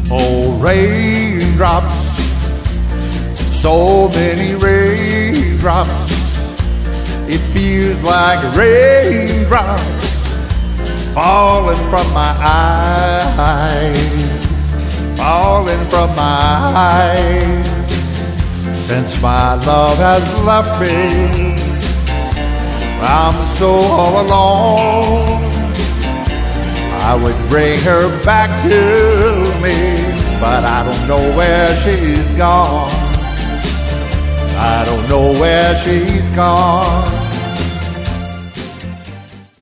Oh, raindrops, so many raindrops. It feels like raindrops falling from my eyes, falling from my eyes. Since my love has left me, I'm so all alone. I would bring her back to me, but I don't know where she's gone. I don't know where she's gone.